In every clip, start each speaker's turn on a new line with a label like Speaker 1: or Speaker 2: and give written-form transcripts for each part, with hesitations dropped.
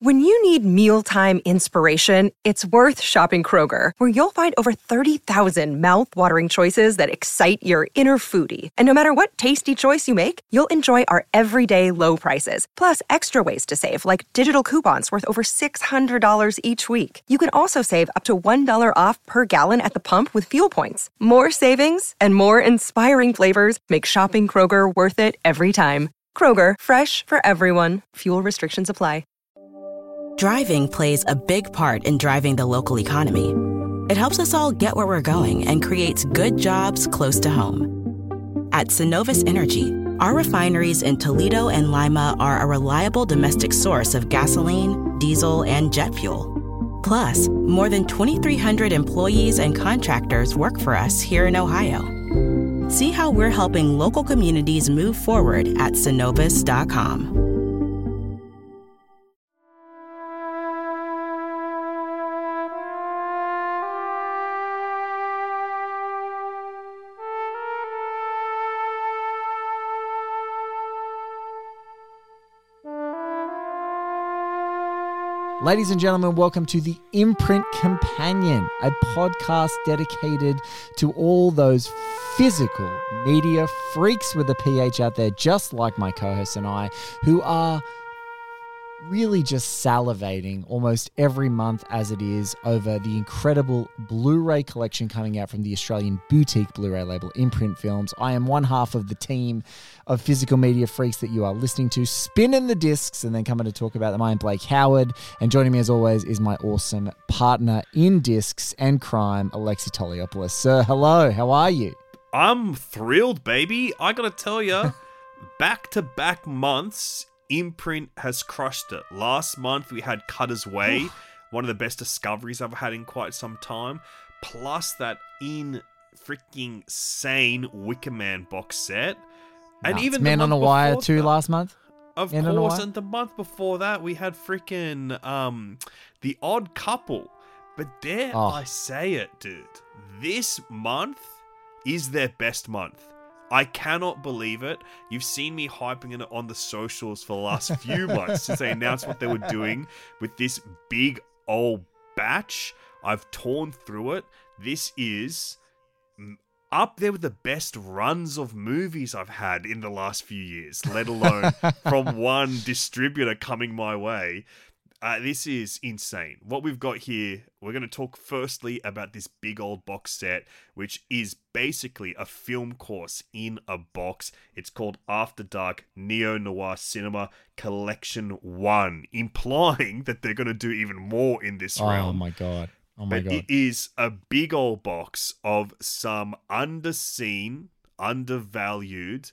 Speaker 1: When you need mealtime inspiration, it's worth shopping Kroger, where you'll find over 30,000 mouth-watering choices that excite your inner foodie. And no matter what tasty choice you make, you'll enjoy our everyday low prices, plus extra ways to save, like digital coupons worth over $600 each week. You can also save up to $1 off per gallon at the pump with fuel points. More savings and more inspiring flavors make shopping Kroger worth it every time. Kroger, fresh for everyone. Fuel restrictions apply.
Speaker 2: Driving plays a big part in driving the local economy. It helps us all get where we're going and creates good jobs close to home. At Synovus Energy, our refineries in Toledo and Lima are a reliable domestic source of gasoline, diesel, and jet fuel. Plus, more than 2,300 employees and contractors work for us here in Ohio. See how we're helping local communities move forward at Synovus.com.
Speaker 3: Ladies and gentlemen, welcome to the Imprint Companion, a podcast dedicated to all those physical media freaks with a PH out there, just like my co-hosts and I, who are really just salivating almost every month as it is over the incredible Blu-ray collection coming out from the Australian boutique Blu-ray label Imprint Films. I am one half of the team of physical media freaks that you are listening to, spinning the discs and then coming to talk about them. I am Blake Howard, and joining me as always is my awesome partner in discs and crime, Alexi Toliopoulos. Sir, hello, how are you?
Speaker 4: I'm thrilled, baby. I gotta tell you, back-to-back months, Imprint has crushed it. Last month we had Cutter's Way, one of the best discoveries I've had in quite some time, plus that freaking sane Wicker Man box set. And even
Speaker 3: Man on a Wire 2 last month?
Speaker 4: Of course, and the month before that we had freaking The Odd Couple. But I say it, dude. This month is their best month. I cannot believe it. You've seen me hyping it on the socials for the last few months since they announced what they were doing with this big old batch. I've torn through it. This is up there with the best runs of movies I've had in the last few years, let alone from one distributor coming my way. This is insane. What we've got here, we're going to talk firstly about this big old box set, which is basically a film course in a box. It's called After Dark Neo-Noir Cinema Collection 1, implying that they're going to do even more in this realm.
Speaker 3: Oh my God.
Speaker 4: But it is a big old box of some underseen, undervalued,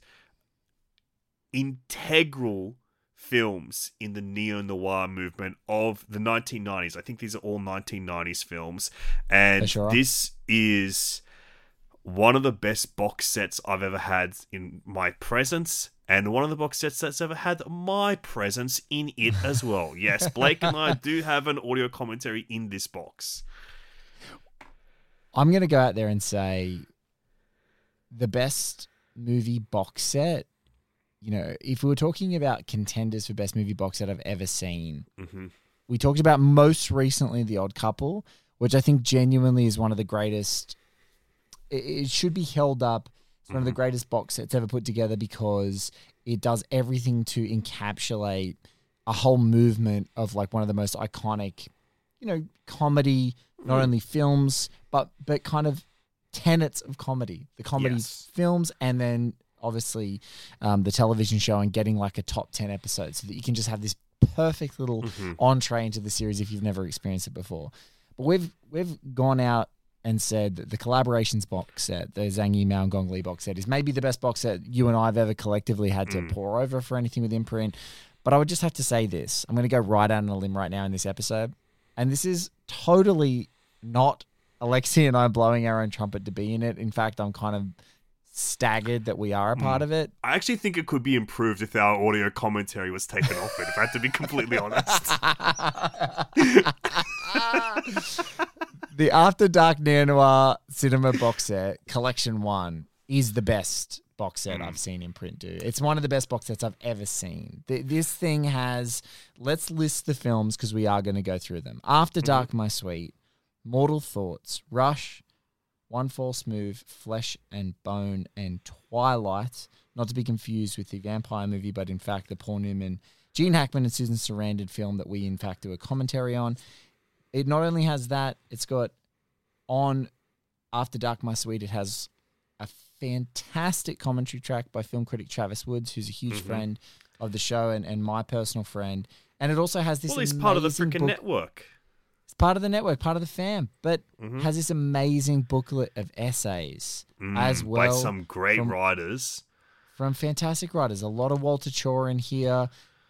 Speaker 4: integral films in the neo-noir movement of the 1990s. I think these are all 1990s films. And this is one of the best box sets I've ever had in my presence, and one of the box sets that's ever had my presence in it as well. Yes, Blake and I do have an audio commentary in this box.
Speaker 3: I'm going to go out there and say the best movie box set, you know, if we were talking about contenders for best movie box set I've ever seen, we talked about most recently The Odd Couple, which I think genuinely is one of the greatest. It should be held up. It's one of the greatest box sets ever put together because it does everything to encapsulate a whole movement of like one of the most iconic, you know, comedy, not only films, but kind of tenets of comedy. The comedy films, and then obviously the television show, and getting like a top 10 episode so that you can just have this perfect little entree into the series if you've never experienced it before. But we've gone out and said that the collaborations box set, the Zhang Yimou and Gong Li box set, is maybe the best box set you and I have ever collectively had to pour over for anything with Imprint. But I would just have to say this. I'm going to go right out on a limb right now in this episode. And this is totally not Alexi and I blowing our own trumpet to be in it. In fact, I'm kind of staggered that we are a part of it.
Speaker 4: I actually think it could be improved if our audio commentary was taken off it, if I have to be completely honest.
Speaker 3: The After Dark Neo Noir Cinema box set, Collection 1, is the best box set I've seen in print do. It's one of the best box sets I've ever seen. This thing has, let's list the films because we are going to go through them. After Dark, My Sweet, Mortal Thoughts, Rush, One False Move, Flesh and Bone, and Twilight. Not to be confused with the vampire movie, but in fact the Paul Newman, Gene Hackman and Susan Sarandon film that we in fact do a commentary on. It not only has that, it's got on After Dark, My Sweet, it has a fantastic commentary track by film critic Travis Woods, who's a huge friend of the show and my personal friend. And it also has this
Speaker 4: he's part of the freaking network.
Speaker 3: It's part of the network, part of the fam, but has this amazing booklet of essays as well.
Speaker 4: By some great writers.
Speaker 3: From fantastic writers. A lot of Walter Chaw in here,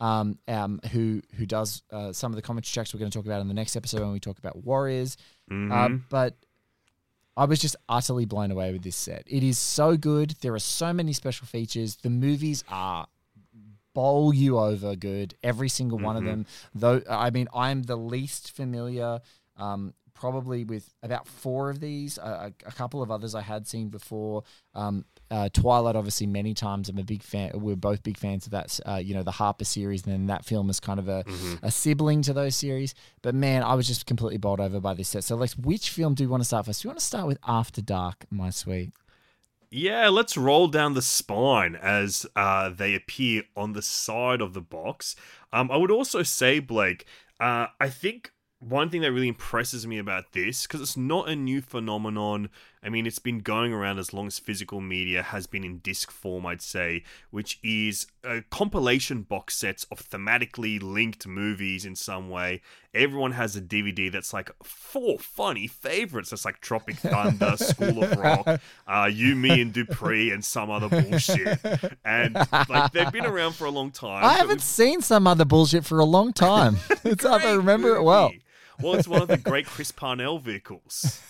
Speaker 3: who does some of the commentary tracks we're going to talk about in the next episode when we talk about Warriors. But I was just utterly blown away with this set. It is so good. There are so many special features. The movies are bowl you over good, every single one of them. Though, I mean, I'm the least familiar probably with about 4 of these. A couple of others I had seen before. Twilight, obviously, many times. I'm a big fan. We're both big fans of that. The Harper series, and then that film is kind of a sibling to those series. But man, I was just completely bowled over by this set. So, Lex, which film do you want to start first? Do you want to start with After Dark, My Sweet?
Speaker 4: Yeah, let's roll down the spine as they appear on the side of the box. I would also say, Blake, I think one thing that really impresses me about this, because it's not a new phenomenon. I mean, it's been going around as long as physical media has been in disc form, I'd say, which is compilation box sets of thematically linked movies in some way. Everyone has a DVD that's like 4 funny favorites. That's like Tropic Thunder, School of Rock, You, Me, and Dupree, and some other bullshit. And like they've been around for a long time.
Speaker 3: I haven't seen some other bullshit for a long time. It's I remember it well.
Speaker 4: Well, it's one of the great Chris Parnell vehicles.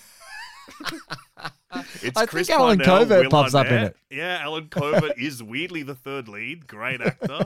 Speaker 4: It's
Speaker 3: I
Speaker 4: Chris
Speaker 3: think Alan
Speaker 4: Parnell,
Speaker 3: Covert
Speaker 4: Will
Speaker 3: pops up in
Speaker 4: Arnett.
Speaker 3: it.
Speaker 4: Yeah, Alan Covert is weirdly the third lead. Great actor.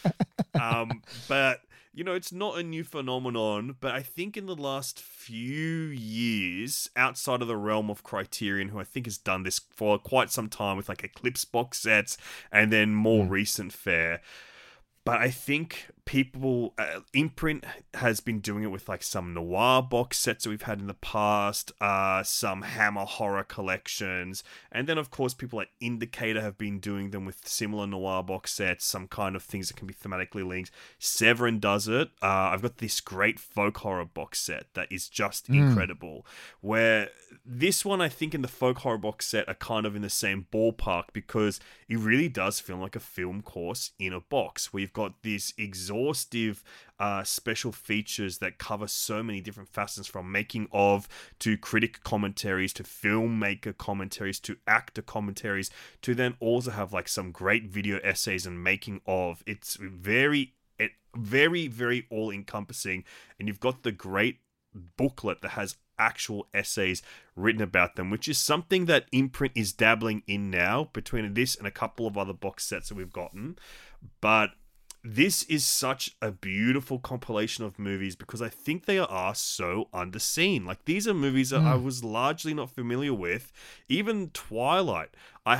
Speaker 4: But, it's not a new phenomenon. But I think in the last few years, outside of the realm of Criterion, who I think has done this for quite some time with like Eclipse box sets and then more recent fare. But I think people, Imprint has been doing it with like some noir box sets that we've had in the past, some Hammer horror collections, and then of course people like Indicator have been doing them with similar noir box sets, some kind of things that can be thematically linked. Severin does it. I've got this great folk horror box set that is just incredible, where this one I think in the folk horror box set are kind of in the same ballpark because it really does feel like a film course in a box. We've got this exhaustive special features that cover so many different facets, from making of to critic commentaries to filmmaker commentaries to actor commentaries, to then also have like some great video essays and making of. It's very, very all encompassing, and you've got the great booklet that has actual essays written about them, which is something that Imprint is dabbling in now between this and a couple of other box sets that we've gotten. But this is such a beautiful compilation of movies because I think they are so underseen. Like, these are movies that I was largely not familiar with. Even Twilight, I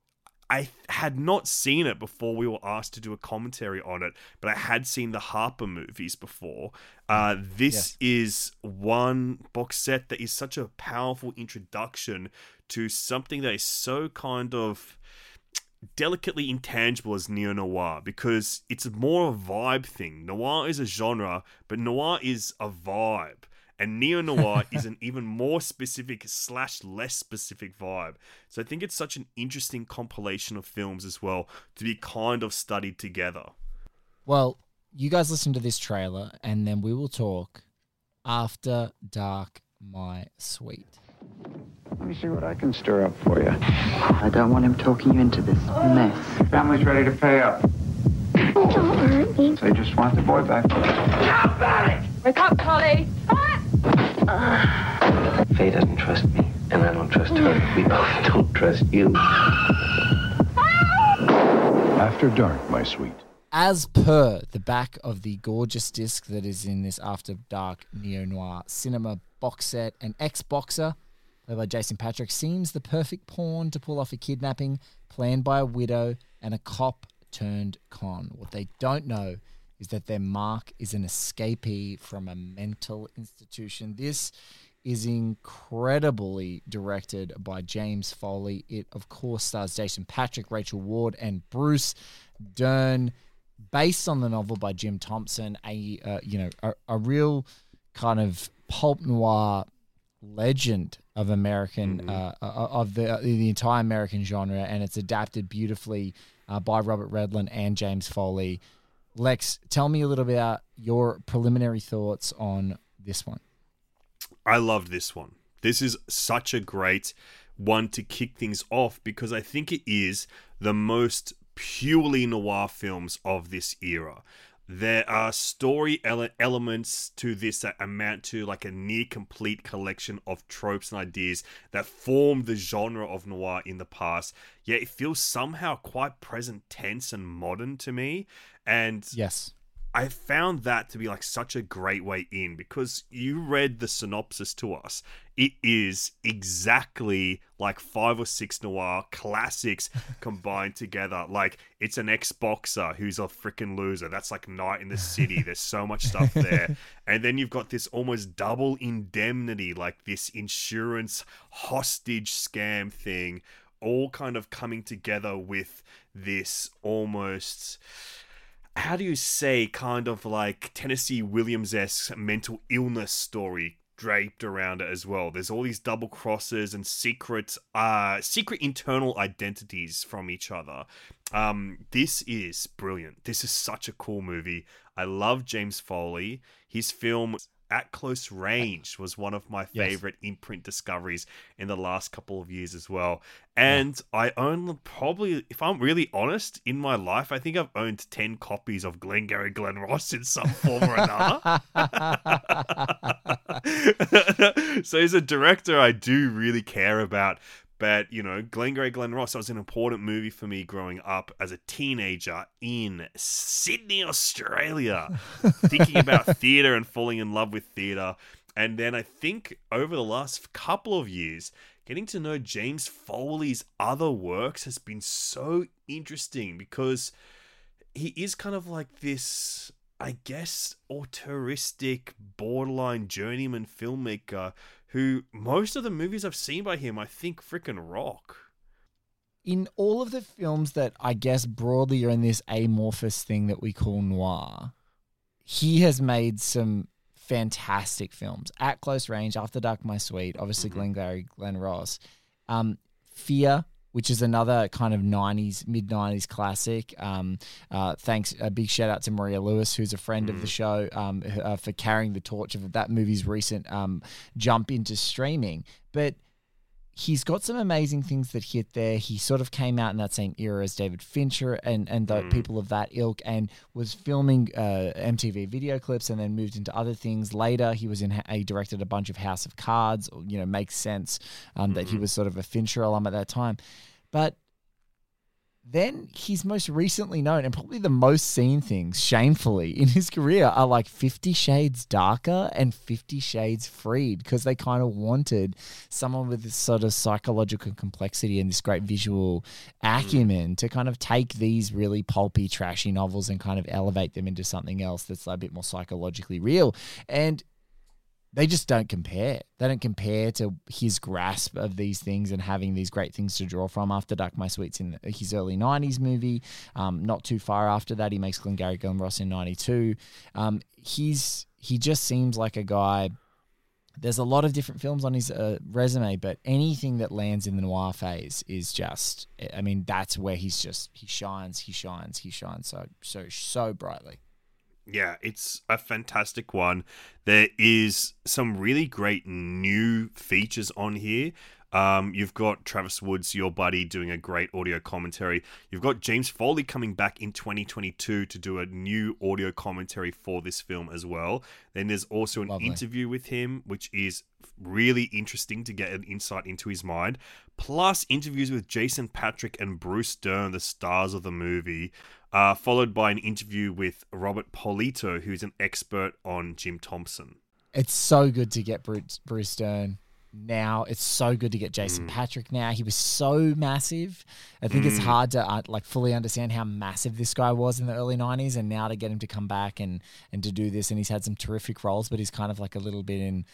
Speaker 4: had not seen it before we were asked to do a commentary on it, but I had seen the Harper movies before. This is one box set that is such a powerful introduction to something that is so kind of delicately intangible as neo-noir, because it's more a vibe thing. Noir is a genre, but noir is a vibe. And neo-noir is an even more specific / less specific vibe. So I think it's such an interesting compilation of films as well to be kind of studied together.
Speaker 3: Well, you guys listen to this trailer and then we will talk After Dark, My Sweet.
Speaker 5: Let me see what I can stir up for you.
Speaker 6: I don't want him talking you into this mess.
Speaker 5: Family's ready to pay up.
Speaker 7: Don't hurt me.
Speaker 5: They just want the boy back.
Speaker 7: How about it? Wake up, Polly.
Speaker 6: Faye doesn't trust me, and I don't trust her. We both don't trust you.
Speaker 5: After Dark, My Sweet.
Speaker 3: As per the back of the gorgeous disc that is in this After Dark Neo-Noir Cinema box set, an ex-boxer played by Jason Patric, seems the perfect pawn to pull off a kidnapping planned by a widow and a cop turned con. What they don't know is that their Mark is an escapee from a mental institution. This is incredibly directed by James Foley. It, of course, stars Jason Patric, Rachel Ward, and Bruce Dern, based on the novel by Jim Thompson, a real kind of pulp noir legend of American of the entire American genre, and it's adapted beautifully by Robert Redland and James Foley. Lex, tell me a little bit about your preliminary thoughts on this one.
Speaker 4: I loved this one. This is such a great one to kick things off because I think it is the most purely noir films of this era. There are story elements to this that amount to like a near complete collection of tropes and ideas that formed the genre of noir in the past, yet it feels somehow quite present tense and modern to me. And
Speaker 3: yes,
Speaker 4: I found that to be like such a great way in because you read the synopsis to us. It is exactly like 5 or 6 noir classics combined together. Like it's an ex-boxer who's a freaking loser. That's like Night in the City. There's so much stuff there. And then you've got this almost double indemnity, like this insurance hostage scam thing, all kind of coming together with this almost... how do you say, kind of like Tennessee Williams-esque mental illness story draped around it as well. There's all these double crosses and secret internal identities from each other. This is brilliant. This is such a cool movie. I love James Foley. His film At Close Range was one of my favorite imprint discoveries in the last couple of years as well. And I own probably, if I'm really honest, in my life, I think I've owned 10 copies of Glengarry Glen Ross in some form or another. So he's a director I do really care about. But, you know, Glengarry Glen Ross was an important movie for me growing up as a teenager in Sydney, Australia, thinking about theatre and falling in love with theatre. And then I think over the last couple of years, getting to know James Foley's other works has been so interesting because he is kind of like this, I guess, auteuristic, borderline journeyman filmmaker who most of the movies I've seen by him, I think, frickin' rock.
Speaker 3: In all of the films that I guess broadly are in this amorphous thing that we call noir, he has made some fantastic films. At Close Range, After Dark, My Sweet, obviously Glengarry Glen Ross. Fear, which is another kind of mid-90s classic. Thanks, a big shout out to Maria Lewis, who's a friend of the show, for carrying the torch of that movie's recent jump into streaming. But he's got some amazing things that hit there. He sort of came out in that same era as David Fincher and the people of that ilk, and was filming MTV video clips and then moved into other things. Later, he directed a bunch of House of Cards. You know, makes sense that he was sort of a Fincher alum at that time. But then he's most recently known, and probably the most seen things, shamefully, in his career are like 50 Shades Darker and 50 Shades Freed, because they kind of wanted someone with this sort of psychological complexity and this great visual acumen to kind of take these really pulpy, trashy novels and kind of elevate them into something else that's a bit more psychologically real. And they just don't compare. They don't compare to his grasp of these things and having these great things to draw from. After Dark, My Sweet's in his early 90s movie. Not too far after that, he makes Glengarry Glen Ross in 92. He just seems like a guy. There's a lot of different films on his resume, but anything that lands in the noir phase is just, I mean, that's where he shines so brightly.
Speaker 4: Yeah, it's a fantastic one. There is some really great new features on here. You've got Travis Woods, your buddy, doing a great audio commentary. You've got James Foley coming back in 2022 to do a new audio commentary for this film as well. Then there's also an interview with him, which is really interesting to get an insight into his mind. Plus interviews with Jason Patric and Bruce Dern, the stars of the movie. Followed by an interview with Robert Polito, who's an expert on Jim Thompson.
Speaker 3: It's so good to get Bruce Dern now. It's so good to get Jason Patric now. He was so massive. I think it's hard to fully understand how massive this guy was in the early 90s, and now to get him to come back and to do this, and he's had some terrific roles, but he's kind of like a little bit in,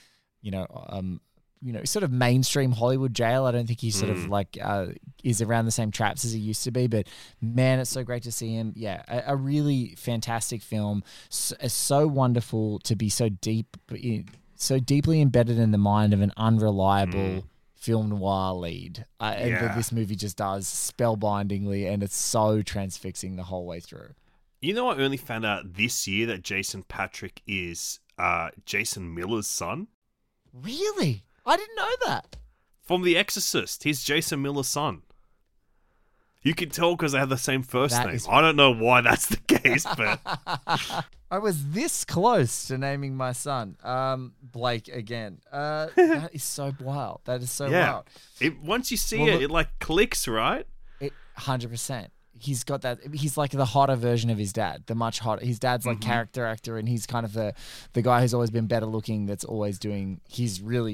Speaker 3: sort of mainstream Hollywood jail. I don't think he sort of is around the same traps as he used to be, but man, it's so great to see him. Yeah, a really fantastic film. So wonderful to be so deeply embedded in the mind of an unreliable film noir lead. And that this movie just does spellbindingly, and it's so transfixing the whole way through.
Speaker 4: You know, I only found out this year that Jason Patric is Jason Miller's son.
Speaker 3: Really? I didn't know that.
Speaker 4: From The Exorcist, he's Jason Miller's son. You can tell because they have the same first name. I don't know why that's the case, but...
Speaker 3: I was this close to naming my son Blake again. That is so wild. That is so wild.
Speaker 4: Once you see it like clicks, right?
Speaker 3: 100%. He's got that. He's like the hotter version of his dad, the much hotter. His dad's like character actor, and he's kind of the guy who's always been better looking. That's always doing his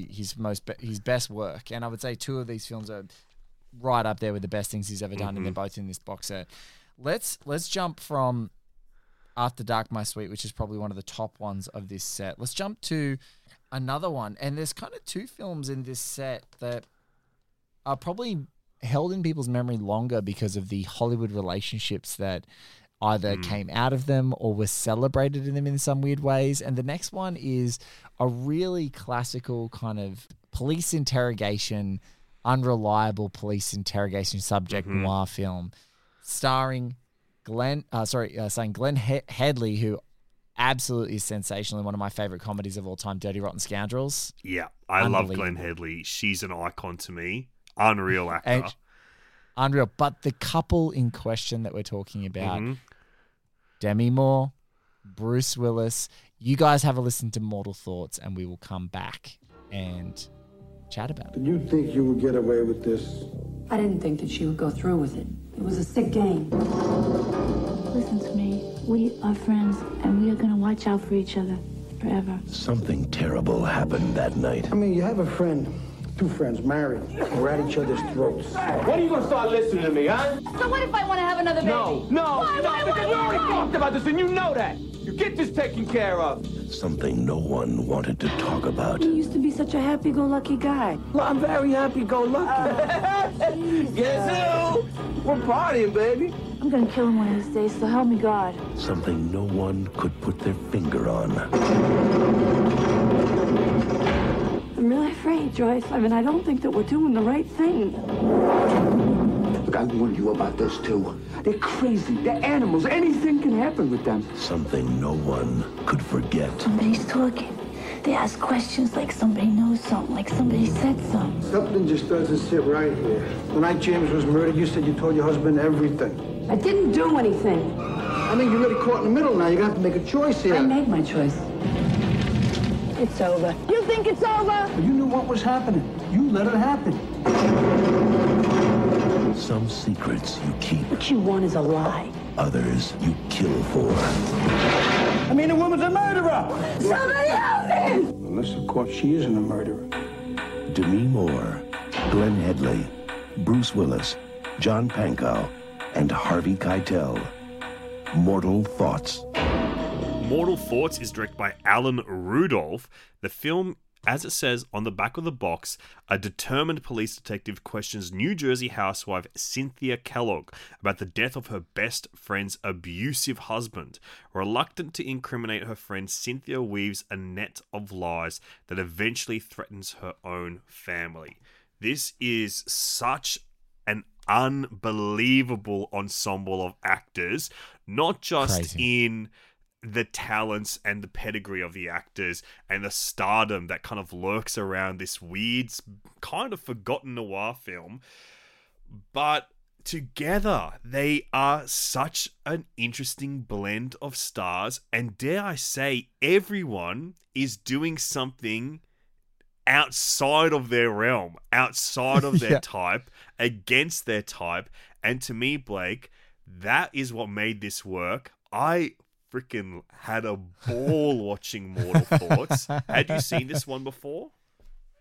Speaker 3: best work. And I would say two of these films are right up there with the best things he's ever done, and they're both in this box set. Let's jump from After Dark, My Sweet, which is probably one of the top ones of this set. Let's jump to another one, and there's kind of two films in this set that are probably held in people's memory longer because of the Hollywood relationships that either came out of them or were celebrated in them in some weird ways. And the next one is a really classical kind of police interrogation, unreliable police interrogation subject noir film starring Glenn Headley, who absolutely is sensational in one of my favorite comedies of all time, Dirty Rotten Scoundrels.
Speaker 4: Yeah, I love Glenn Headley. She's an icon to me. Unreal actor.
Speaker 3: Unreal. But the couple in question that we're talking about, Demi Moore, Bruce Willis, you guys have a listen to Mortal Thoughts, and we will come back and chat about it.
Speaker 8: Did you think you would get away with this?
Speaker 9: I didn't think that she would go through with it. It was a sick game.
Speaker 10: Listen to me. We are friends, and we are going to watch out for each other forever.
Speaker 11: Something terrible happened that night.
Speaker 8: I mean, you have a friend. Two friends married. We're at each other's throats.
Speaker 12: When are you gonna start listening to me, huh?
Speaker 9: So what if I want to have another baby?
Speaker 12: No, because we already talked about this and you know that. You get this taken care of.
Speaker 11: Something no one wanted to talk about.
Speaker 10: You used to be such a happy-go-lucky guy.
Speaker 8: Well, I'm very happy-go-lucky.
Speaker 12: Guess who? We're partying, baby.
Speaker 10: I'm gonna kill him one of these days, so help me God.
Speaker 11: Something no one could put their finger on.
Speaker 10: I'm really afraid, Joyce. I mean, I don't think that we're doing the right thing.
Speaker 8: Look, I warned you about this, too. They're crazy. They're animals. Anything can happen with them.
Speaker 11: Something no one could forget.
Speaker 10: Somebody's talking. They ask questions like somebody knows something, like somebody said something.
Speaker 8: Something just doesn't sit right here. The night James was murdered, you said you told your husband everything.
Speaker 9: I didn't do anything.
Speaker 8: I mean, you're really caught in the middle now. You're going to have to make a choice here.
Speaker 9: I made my choice. It's over. You think it's over?
Speaker 8: You knew what was happening. You let it happen.
Speaker 11: Some secrets you keep.
Speaker 10: What you want is a lie.
Speaker 11: Others you kill for.
Speaker 8: I mean, the woman's a murderer.
Speaker 9: Somebody help me!
Speaker 8: Unless, of course, she isn't a murderer.
Speaker 11: Demi Moore, Glenn Headley, Bruce Willis, John Pankow, and Harvey Keitel. Mortal Thoughts.
Speaker 4: Mortal Thoughts is directed by Alan Rudolph. The film, as it says on the back of the box, a determined police detective questions New Jersey housewife Cynthia Kellogg about the death of her best friend's abusive husband. Reluctant to incriminate her friend, Cynthia weaves a net of lies that eventually threatens her own family. This is such an unbelievable ensemble of actors, not just in the talents and the pedigree of the actors and the stardom that kind of lurks around this weird, kind of forgotten noir film, but together they are such an interesting blend of stars, and dare I say, everyone is doing something outside of their realm, outside of their type, against their type, and to me, Blake, that is what made this work. I freaking had a ball watching Mortal Thoughts. Had you seen this one before?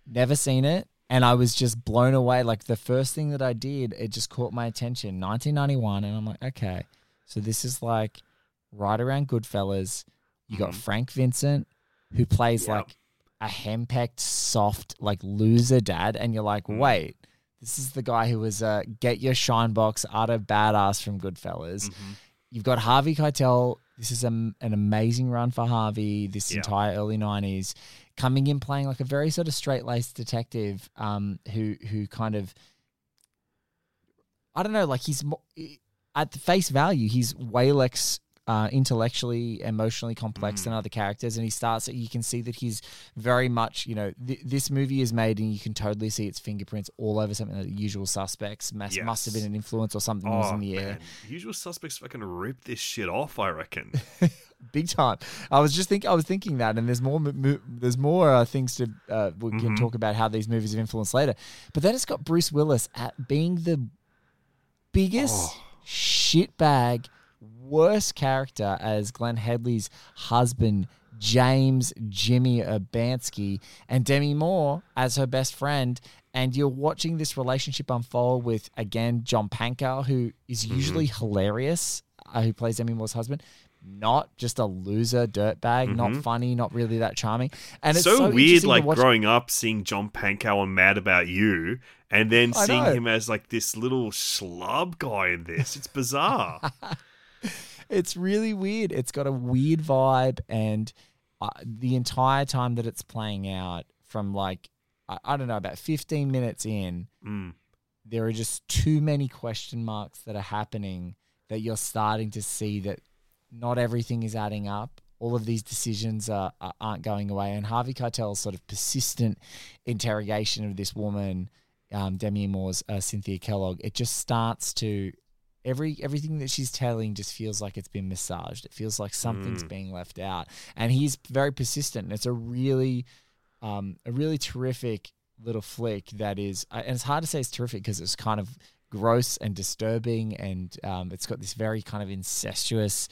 Speaker 3: never seen it. And I was just blown away. Like the first thing that I did, it just caught my attention. 1991. And I'm like, okay, so this is like right around Goodfellas. You got Frank Vincent, who plays like a henpecked, soft, like loser dad. And you're like, wait, this is the guy who was Get Your Shine Box, utter badass from Goodfellas. You've got Harvey Keitel. This is an amazing run for Harvey this entire early 90s. Coming in playing like a very sort of straight-laced detective who kind of, I don't know, like he's at the face value, he's way less intellectually, emotionally complex than other characters. And he starts, you can see that he's very much, you know, this movie is made and you can totally see its fingerprints all over something like The Usual Suspects. Must have been an influence or something was in the air.
Speaker 4: Usual Suspects fucking ripped this shit off, I reckon.
Speaker 3: Big time. I was thinking that, and there's more things to we can talk about how these movies have influenced later. But then it's got Bruce Willis at being the biggest shitbag, worst character as Glenn Headley's husband, James Jimmy Urbanski, and Demi Moore as her best friend. And you're watching this relationship unfold with, again, John Pankow, who is usually hilarious, who plays Demi Moore's husband. Not just a loser dirtbag, not funny, not really that charming. And it's so
Speaker 4: weird, like growing up, seeing John Pankow on Mad About You, and then seeing him as like this little schlub guy in this. It's bizarre.
Speaker 3: It's really weird. It's got a weird vibe, and the entire time that it's playing out, from like, I don't know, about 15 minutes in, there are just too many question marks that are happening that you're starting to see that not everything is adding up. All of these decisions aren't going away. And Harvey Keitel's sort of persistent interrogation of this woman, Demi Moore's Cynthia Kellogg, it just starts to... Everything that she's telling just feels like it's been massaged. It feels like something's being left out. And he's very persistent. And it's a really terrific little flick that is... and it's hard to say it's terrific because it's kind of gross and disturbing, and it's got this very kind of incestuous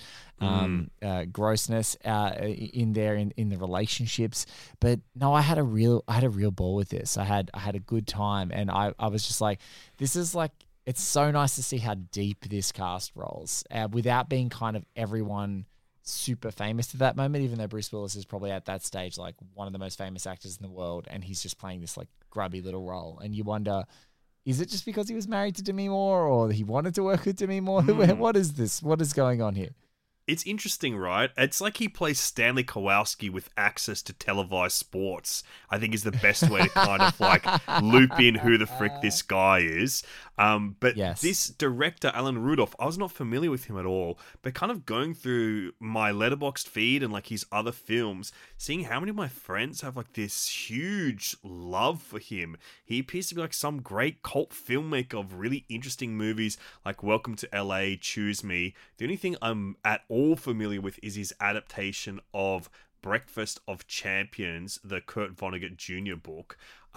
Speaker 3: grossness in there in the relationships. But no, I had a real ball with this. I had a good time, and I was just like, this is like, it's so nice to see how deep this cast rolls without being kind of everyone super famous at that moment, even though Bruce Willis is probably at that stage like one of the most famous actors in the world, and he's just playing this like grubby little role, and you wonder, is it just because he was married to Demi Moore, or he wanted to work with Demi Moore? What is this? What is going on here?
Speaker 4: It's interesting, right? It's like he plays Stanley Kowalski with access to televised sports, I think is the best way to kind of like loop in who the frick this guy is. But this director, Alan Rudolph, I was not familiar with him at all, but kind of going through my Letterboxd feed and like his other films, seeing how many of my friends have like this huge love for him. He appears to be like some great cult filmmaker of really interesting movies like Welcome to LA, Choose Me. The only thing I'm at all familiar with is his adaptation of Breakfast of Champions, the Kurt Vonnegut Jr. book.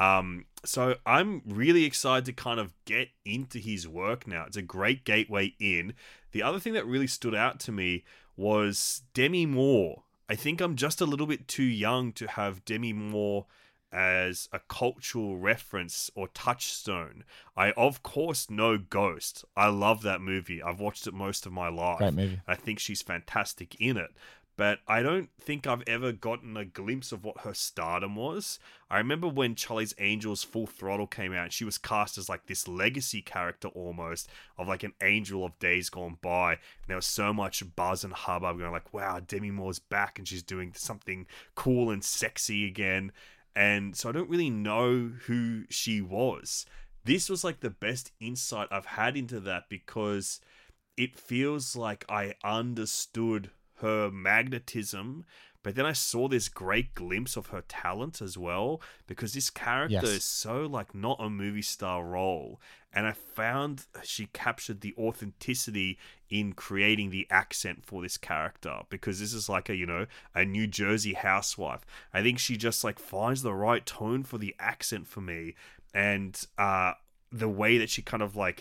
Speaker 4: So I'm really excited to kind of get into his work now. It's a great gateway in. The other thing that really stood out to me was Demi Moore. I think I'm just a little bit too young to have Demi Moore as a cultural reference or touchstone. I, of course, know Ghost. I love that movie. I've watched it most of my life.
Speaker 3: Great movie.
Speaker 4: I think she's fantastic in it. But I don't think I've ever gotten a glimpse of what her stardom was. I remember when Charlie's Angels Full Throttle came out, she was cast as like this legacy character almost of like an angel of days gone by. And there was so much buzz and hubbub going like, wow, Demi Moore's back and she's doing something cool and sexy again. And so I don't really know who she was. This was like the best insight I've had into that, because it feels like I understood her magnetism, but then I saw this great glimpse of her talent as well, because this character is so like not a movie star role, and I found she captured the authenticity in creating the accent for this character, because this is like a New Jersey housewife. I think she just like finds the right tone for the accent for me, and the way that she kind of like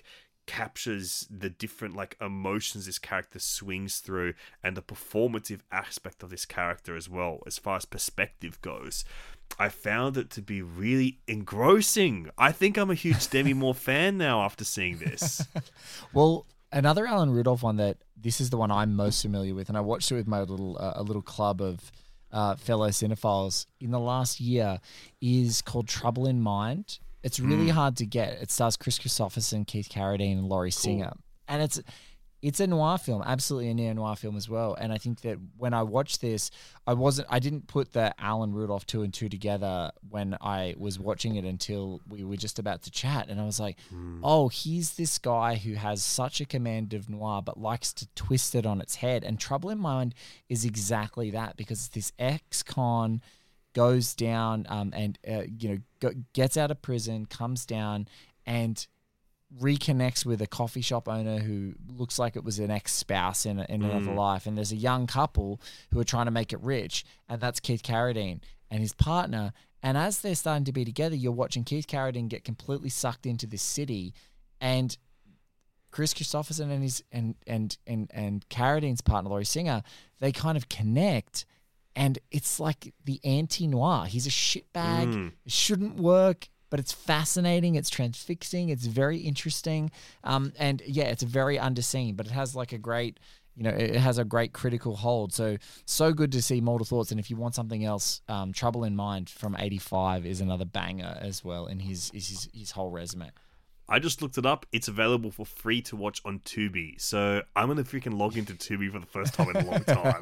Speaker 4: captures the different like emotions this character swings through, and the performative aspect of this character as well, as far as perspective goes. I found it to be really engrossing. I think I'm a huge Demi Moore fan now after seeing this.
Speaker 3: Well, another Alan Rudolph one that this is the one I'm most familiar with, and I watched it with my little club of fellow cinephiles in the last year, is called Trouble in Mind. It's really hard to get. It stars Chris Christopherson, Keith Carradine, and Laurie Singer, and it's a noir film, absolutely a neo-noir film as well. And I think that when I watched this, I didn't put the Alan Rudolph 2 and 2 together when I was watching it until we were just about to chat. And I was like, oh, he's this guy who has such a command of noir, but likes to twist it on its head. And Trouble in Mind is exactly that, because this ex-con goes down and gets out of prison, comes down and reconnects with a coffee shop owner who looks like it was an ex-spouse in another life. And there's a young couple who are trying to make it rich, and that's Keith Carradine and his partner. And as they're starting to be together, you're watching Keith Carradine get completely sucked into this city, and Chris Christopherson and his and Carradine's partner Laurie Singer, they kind of connect, and it's like the anti-noir. He's a shitbag. It shouldn't work, but it's fascinating. It's transfixing. It's very interesting. And yeah, it's very underseen, but it has like a great, it has a great critical hold. So good to see Mortal Thoughts. And if you want something else, Trouble in Mind from 85 is another banger as well in his whole resume.
Speaker 4: I just looked it up. It's available for free to watch on Tubi. So I'm going to freaking log into Tubi for the first time in a long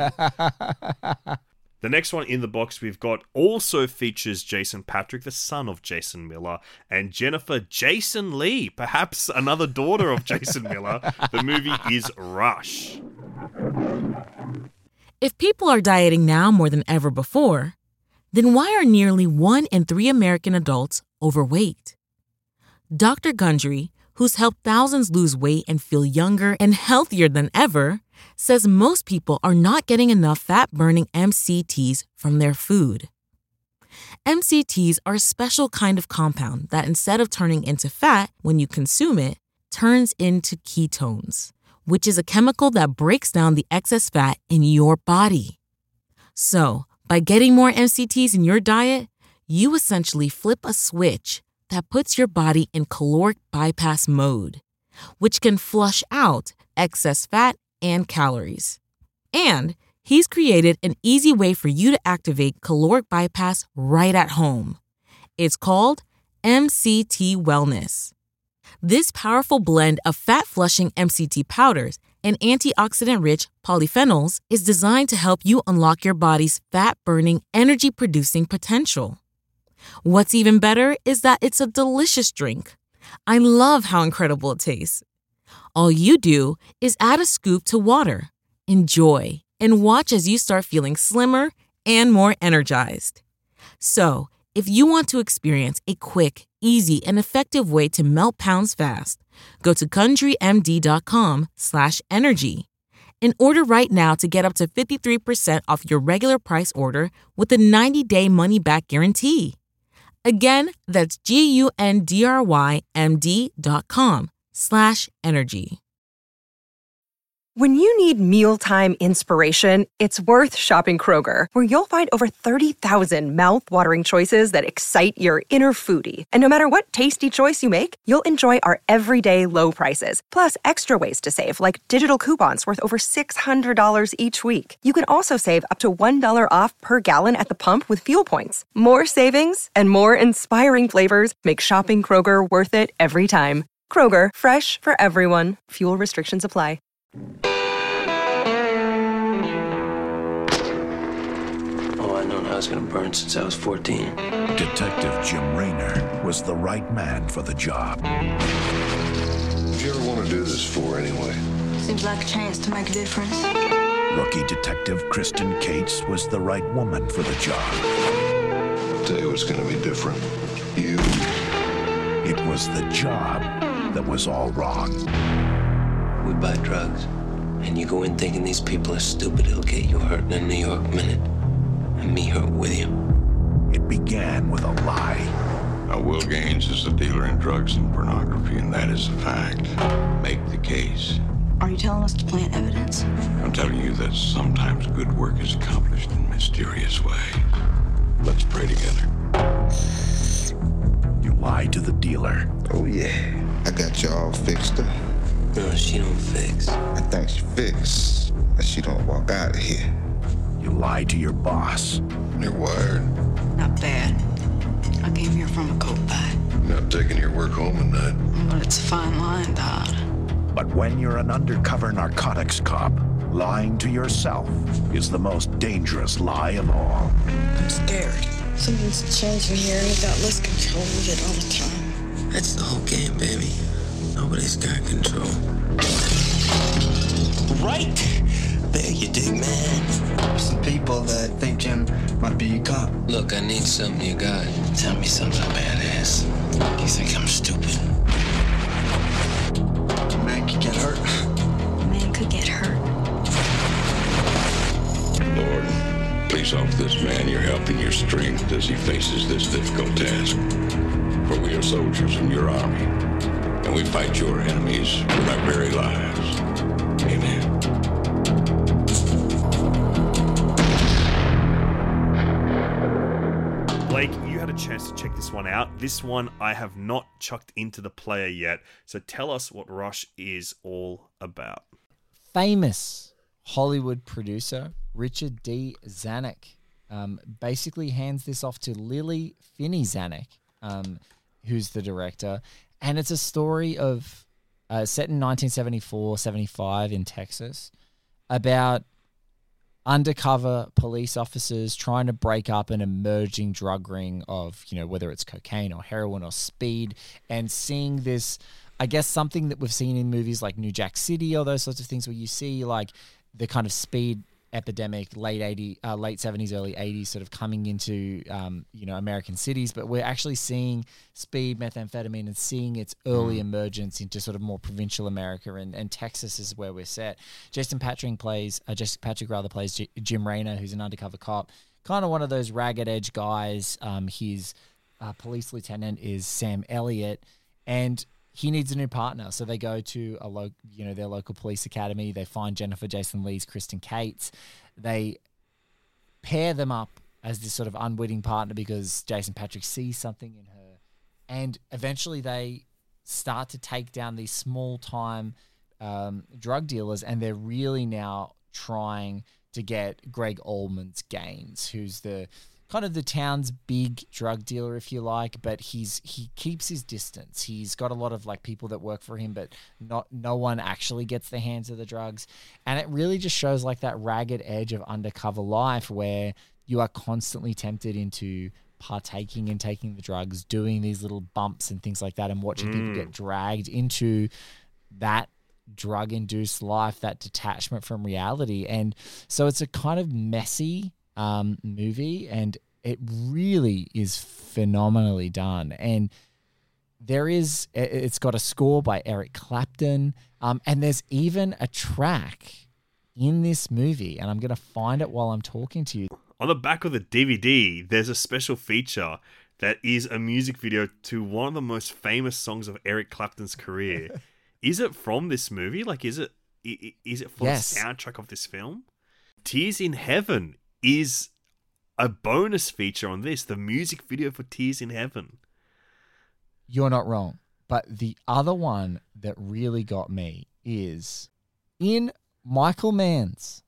Speaker 4: time. The next one in the box we've got also features Jason Patric, the son of Jason Miller, and Jennifer Jason Leigh, perhaps another daughter of Jason Miller. The movie is Rush.
Speaker 13: If people are dieting now more than ever before, then why are nearly 1 in 3 American adults overweight? Dr. Gundry, who's helped thousands lose weight and feel younger and healthier than ever, says most people are not getting enough fat-burning MCTs from their food. MCTs are a special kind of compound that, instead of turning into fat when you consume it, turns into ketones, which is a chemical that breaks down the excess fat in your body. So, by getting more MCTs in your diet, you essentially flip a switch that puts your body in caloric bypass mode, which can flush out excess fat and calories. And he's created an easy way for you to activate caloric bypass right at home. It's called MCT Wellness. This powerful blend of fat-flushing MCT powders and antioxidant-rich polyphenols is designed to help you unlock your body's fat-burning, energy-producing potential. What's even better is that it's a delicious drink. I love how incredible it tastes. All you do is add a scoop to water, enjoy, and watch as you start feeling slimmer and more energized. So, if you want to experience a quick, easy, and effective way to melt pounds fast, go to CountryMD.com/energy and order right now to get up to 53% off your regular price order with a 90-day money-back guarantee. Again, that's GUNDRYMD.com/energy.
Speaker 1: When you need mealtime inspiration, it's worth shopping Kroger, where you'll find over 30,000 mouth-watering choices that excite your inner foodie. And no matter what tasty choice you make, you'll enjoy our everyday low prices, plus extra ways to save, like digital coupons worth over $600 each week. You can also save up to $1 off per gallon at the pump with fuel points. More savings and more inspiring flavors make shopping Kroger worth it every time. Kroger, fresh for everyone. Fuel restrictions apply.
Speaker 6: Oh, I've known I was gonna burn since I was 14.
Speaker 11: Detective Jim Raynor was the right man for the job.
Speaker 14: What do you ever want to do this for, anyway?
Speaker 10: Seems like a chance to make a difference.
Speaker 11: Rookie Detective Kristen Cates was the right woman for the job.
Speaker 14: I'll tell you what's gonna be different. You.
Speaker 11: It was the job that was all wrong.
Speaker 6: We buy drugs, and you go in thinking these people are stupid. It'll get you hurt in a New York minute, and me hurt with you.
Speaker 11: It began with a lie.
Speaker 14: I will Will Gaines is a dealer in drugs and pornography, and that is a fact. Make the case.
Speaker 15: Are you telling us to plant evidence?
Speaker 14: I'm telling you that sometimes good work is accomplished in mysterious ways. Let's pray together.
Speaker 11: You lied to the dealer.
Speaker 16: Oh, yeah. I got you all fixed up.
Speaker 6: No, she don't fix.
Speaker 16: I think she fixed, but she don't walk out of here.
Speaker 11: You lied to your boss.
Speaker 14: You're wired.
Speaker 15: Not bad. I came here from a coat bag.
Speaker 14: Not taking your work home at night.
Speaker 15: But it's a fine line, Dodd.
Speaker 11: But when you're an undercover narcotics cop, lying to yourself is the most dangerous lie of all.
Speaker 15: I'm scared. Something's changing here and you got less control of it all the time.
Speaker 6: That's the whole game, baby. Nobody's got control. Right! There you dig, man.
Speaker 17: Some people that think Jim might be a cop.
Speaker 6: Look, I need something you got. Tell me something badass. Do you think I'm stupid?
Speaker 17: A man could get hurt.
Speaker 15: A man could get hurt.
Speaker 14: Lord, please offer this man your help and your strength as he faces this difficult task. For we are soldiers in your army, and we fight your enemies with our very lives. Amen.
Speaker 4: Blake, you had a chance to check this one out. This one I have not chucked into the player yet. So tell us what Rush is all about.
Speaker 3: Famous Hollywood producer Richard D. Zanuck basically hands this off to Lily Finney Zanuck, who's the director. And it's a story of set in 1974-75 in Texas about undercover police officers trying to break up an emerging drug ring of, whether it's cocaine or heroin or speed, and seeing this, I guess, something that we've seen in movies like New Jack City or those sorts of things where you see like the kind of speed epidemic late 70s, early 80s sort of coming into, American cities, but we're actually seeing speed, methamphetamine, and seeing its early emergence into sort of more provincial America, and Texas is where we're set. Jesse Patrick plays Jim Raynor, who's an undercover cop, kind of one of those ragged edge guys. His police lieutenant is Sam Elliott, and he needs a new partner. So they go to their local police academy. They find Jennifer Jason Leigh's Kristen Cates. They pair them up as this sort of unwitting partner because Jason Patrick sees something in her. And eventually they start to take down these small-time drug dealers, and they're really now trying to get Greg Allman's Gaines, who's the kind of the town's big drug dealer, if you like, but he keeps his distance. He's got a lot of like people that work for him, but no one actually gets their hands of the drugs. And it really just shows like that ragged edge of undercover life where you are constantly tempted into partaking in taking the drugs, doing these little bumps and things like that, and watching people get dragged into that drug-induced life, that detachment from reality. And so it's a kind of messy movie, and it really is phenomenally done. And it's got a score by Eric Clapton, and there's even a track in this movie, and I'm going to find it while I'm talking to you.
Speaker 4: On the back of the DVD, there's a special feature that is a music video to one of the most famous songs of Eric Clapton's career. Is it from this movie? Like, is it from the soundtrack of this film? Tears in Heaven is a bonus feature on this, the music video for Tears in Heaven.
Speaker 3: You're not wrong. But the other one that really got me is in Michael Mann's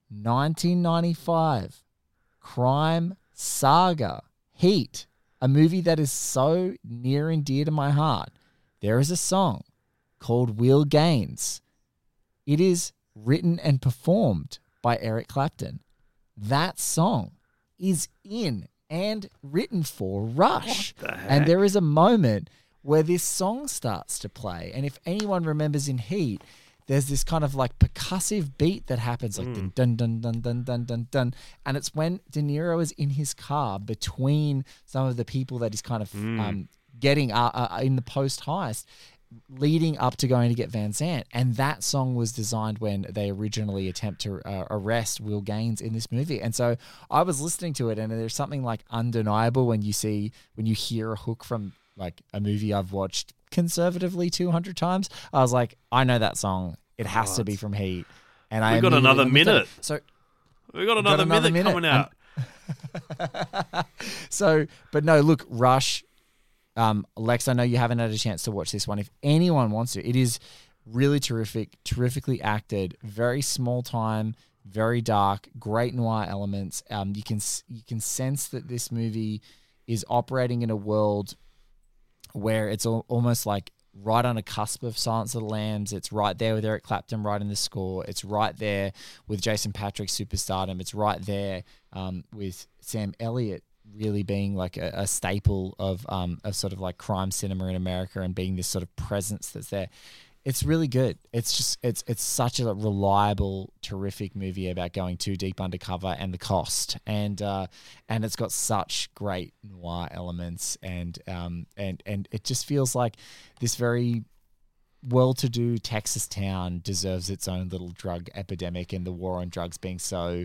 Speaker 3: 1995 crime saga, Heat, a movie that is so near and dear to my heart. There is a song called Will Gaines. It is written and performed by Eric Clapton. That song is in and written for Rush.
Speaker 4: What the heck?
Speaker 3: And there is a moment where this song starts to play. And if anyone remembers in Heat, there's this kind of like percussive beat that happens like dun, dun, dun, dun, dun, dun, dun, dun. And it's when De Niro is in his car between some of the people that he's kind of getting in the post-heist, leading up to going to get Van Zandt. And that song was designed when they originally attempt to arrest Will Gaines in this movie. And so I was listening to it, and there's something like undeniable when you hear a hook from like a movie I've watched conservatively 200 times. I was like, I know that song. It has to be from Heat. And
Speaker 4: we got another minute.
Speaker 3: So
Speaker 4: we got another minute coming out.
Speaker 3: But no, look, Rush. Lex, I know you haven't had a chance to watch this one. If anyone wants to, it is really terrific, terrifically acted, very small time, very dark, great noir elements. You can sense that this movie is operating in a world where it's almost like right on a cusp of Silence of the Lambs. It's right there with Eric Clapton writing the score. It's right there with Jason Patric's superstardom. It's right there with Sam Elliott really being like a staple of sort of like crime cinema in America and being this sort of presence that's there. It's really good. It's such a reliable, terrific movie about going too deep undercover and the cost, and it's got such great noir elements, and it just feels like this very well-to-do Texas town deserves its own little drug epidemic, and the war on drugs being so,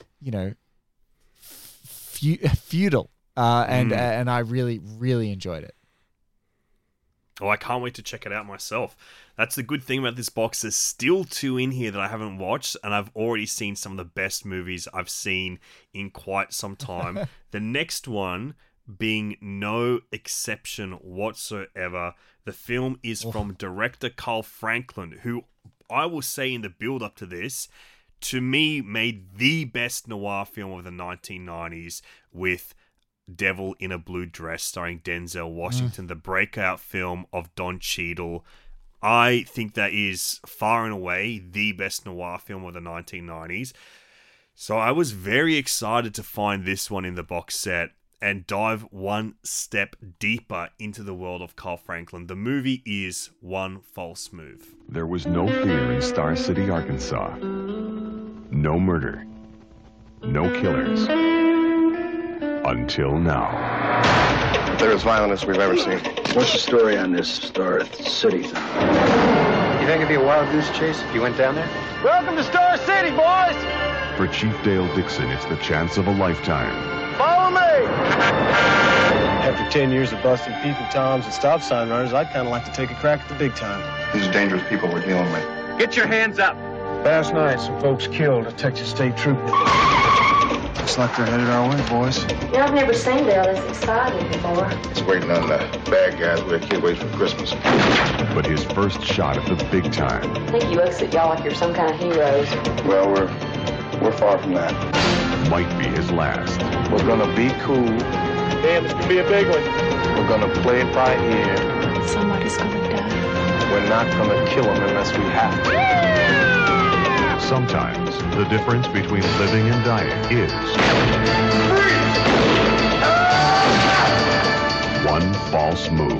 Speaker 3: feudal, and I really, really enjoyed it.
Speaker 4: Oh, I can't wait to check it out myself. That's the good thing about this box. There's still 2 in here that I haven't watched, and I've already seen some of the best movies I've seen in quite some time. The next one being no exception whatsoever. The film is from director Carl Franklin, who I will say in the build-up to this, to me, made the best noir film of the 1990s with Devil in a Blue Dress starring Denzel Washington, the breakout film of Don Cheadle. I think that is far and away the best noir film of the 1990s. So I was very excited to find this one in the box set and dive one step deeper into the world of Carl Franklin. The movie is One False Move.
Speaker 18: There was no fear in Star City, Arkansas. No murder. No killers. Until now.
Speaker 16: They're as violent as we've ever seen.
Speaker 8: What's the story on this Star City thing?
Speaker 5: You think it'd be a wild goose chase if you went down there?
Speaker 12: Welcome to Star City, boys!
Speaker 18: For Chief Dale Dixon, it's the chance of a lifetime.
Speaker 12: Follow me!
Speaker 19: After 10 years of busting peeping toms and stop sign runners, I'd kind of like to take a crack at the big time.
Speaker 16: These are dangerous people we're dealing with.
Speaker 12: Get your hands up!
Speaker 19: Last night, some folks killed a Texas state trooper. Looks like they're headed our way, boys.
Speaker 10: Yeah, I've never seen Dale this excited before.
Speaker 16: He's waiting on the bad guys where a kid waits for Christmas.
Speaker 18: But his first shot at the big time.
Speaker 10: I think he looks at y'all like you're some kind of heroes.
Speaker 16: Well, we're far from that.
Speaker 18: Might be his last.
Speaker 16: We're gonna be cool.
Speaker 19: Damn, this could be a big one.
Speaker 16: We're gonna play it by ear.
Speaker 10: Somebody's gonna die.
Speaker 16: We're not gonna kill him unless we have to.
Speaker 18: Sometimes the difference between living and dying is one false move.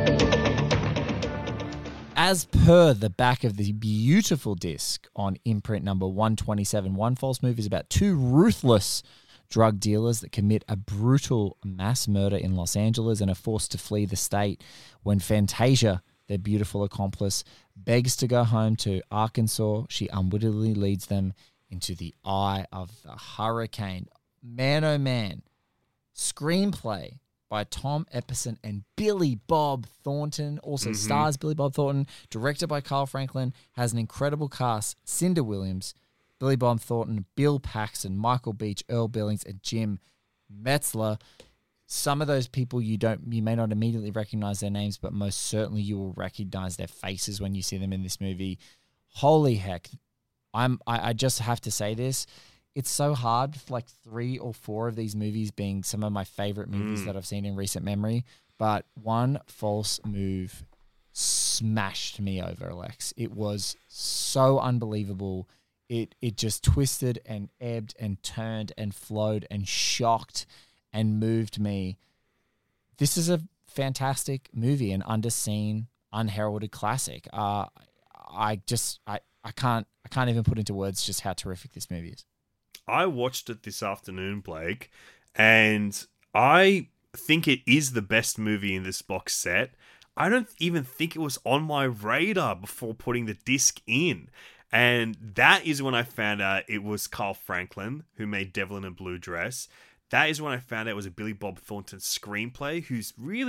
Speaker 3: As per the back of the beautiful disc on imprint number 127, One False Move is about 2 ruthless drug dealers that commit a brutal mass murder in Los Angeles and are forced to flee the state when Fantasia, their beautiful accomplice, begs to go home to Arkansas. She unwittingly leads them into the eye of the hurricane. Man, oh man. Screenplay by Tom Epperson and Billy Bob Thornton. Also stars Billy Bob Thornton. Directed by Carl Franklin. Has an incredible cast. Cinda Williams, Billy Bob Thornton, Bill Paxton, Michael Beach, Earl Billings, and Jim Metzler. Some of those people you may not immediately recognize their names, but most certainly you will recognize their faces when you see them in this movie. Holy heck. I just have to say this. It's so hard, like 3 or 4 of these movies being some of my favorite movies that I've seen in recent memory, but One False Move smashed me over, Alex. It was so unbelievable. It just twisted and ebbed and turned and flowed and shocked and moved me. This is a fantastic movie, an underseen, unheralded classic. I can't even put into words just how terrific this movie is.
Speaker 4: I watched it this afternoon, Blake, and I think it is the best movie in this box set. I don't even think it was on my radar before putting the disc in. And that is when I found out it was Carl Franklin who made Devil in a Blue Dress. That is when I found out it was a Billy Bob Thornton screenplay, who's really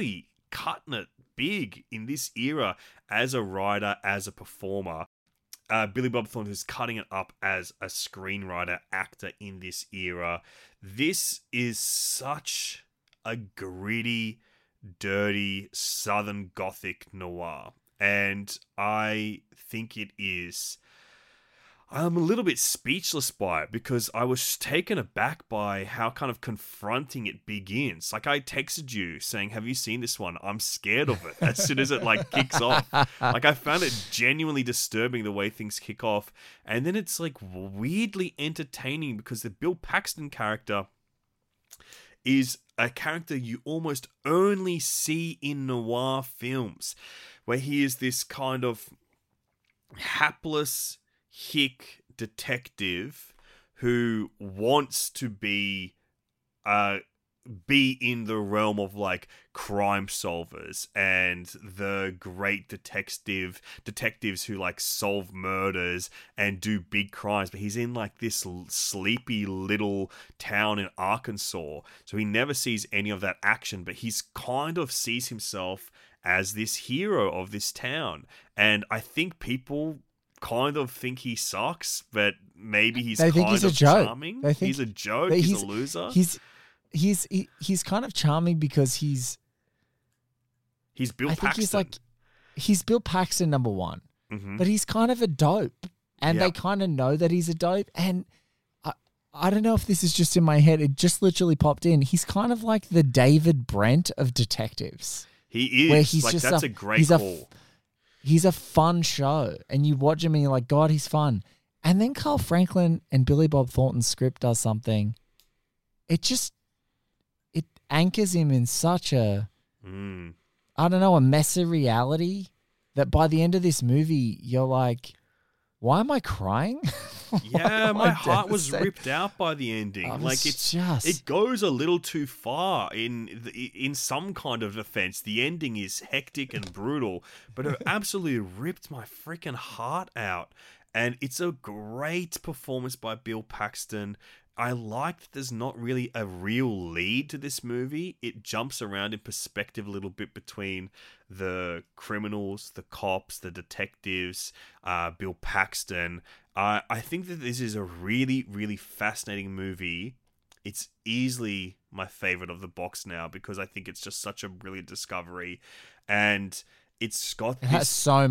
Speaker 4: cutting it big in this era as a writer, as a performer. Billy Bob Thornton is cutting it up as a screenwriter, actor in this era. This is such a gritty, dirty, Southern Gothic noir. And I think it is... I'm a little bit speechless by it because I was taken aback by how kind of confronting it begins. Like, I texted you saying, have you seen this one? I'm scared of it as soon as it like kicks off. Like, I found it genuinely disturbing the way things kick off. And then it's like weirdly entertaining because the Bill Paxton character is a character you almost only see in noir films, where he is this kind of hapless hick detective who wants to be in the realm of like crime solvers and the great detectives who like solve murders and do big crimes, but he's in like this sleepy little town in Arkansas, so he never sees any of that action, but he's kind of sees himself as this hero of this town. And I think people kind of think he sucks, but maybe he's kind of charming. He's a joke. He's a loser.
Speaker 3: He's kind of charming because he's
Speaker 4: Bill Paxton.
Speaker 3: He's Bill Paxton number one, but he's kind of a dope, and they kind of know that he's a dope. And I don't know if this is just in my head. It just literally popped in. He's kind of like the David Brent of detectives.
Speaker 4: He is. Where he's like, just that's a great call.
Speaker 3: He's a fun show, and you watch him and you're like, God, he's fun. And then Carl Franklin and Billy Bob Thornton's script does something. It anchors him in such a, I don't know, a mess of reality that by the end of this movie, you're like, why am I crying?
Speaker 4: Yeah, my heart was ripped out by the ending. It goes a little too far in some kind of offense. The ending is hectic and brutal, but it absolutely ripped my freaking heart out. And it's a great performance by Bill Paxton. I like that there's not really a real lead to this movie. It jumps around in perspective a little bit between the criminals, the cops, the detectives, Bill Paxton. I think that this is a really, really fascinating movie. It's easily my favorite of the box now because I think it's just such a brilliant discovery. And it's got
Speaker 3: has so